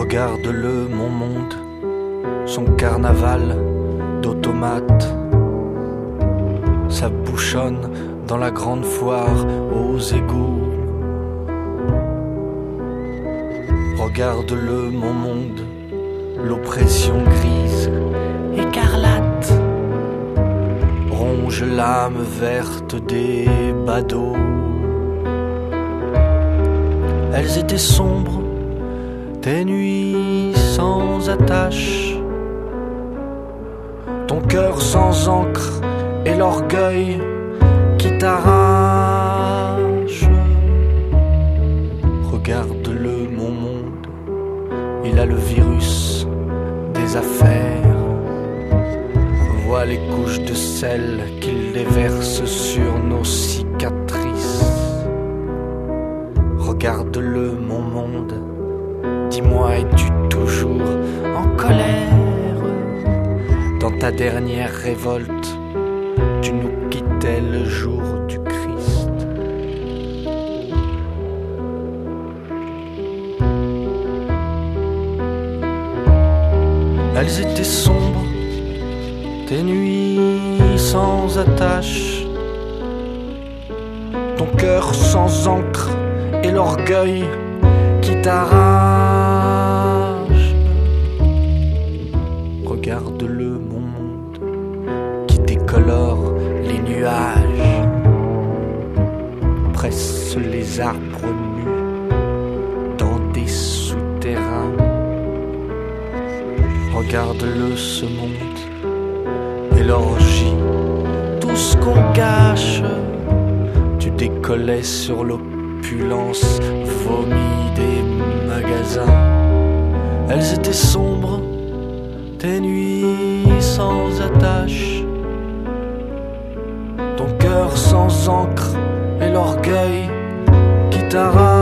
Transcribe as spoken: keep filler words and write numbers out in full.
Regarde-le, mon monde, son carnaval d'automates. Ça bouchonne dans la grande foire aux égouts. Regarde-le, mon monde, l'oppression grise, écarlate, ronge l'âme verte des badauds. Elles étaient sombres, tes nuits sans attache, ton cœur sans encre et l'orgueil qui t'arrache. Regarde-le, mon monde, il a le virus des affaires. Vois les couches de sel qu'il déverse sur nos cicatrices. Regarde-le, mon monde, dis-moi, es-tu toujours en colère? Dans ta dernière révolte, tu nous quittais le jour du Christ. Elles étaient sombres, tes nuits sans attache, ton cœur sans encre et l'orgueil qui t'arrache. Regarde-le, mon monde, qui décolore les nuages, presse les arbres nus dans des souterrains. Regarde-le, ce monde, et l'orgie, tout ce qu'on gâche. Tu décollais sur l'opulence vomi des magasins. Elles étaient sombres, tes nuits sans attache, ton cœur sans encre et l'orgueil qui t'arrache.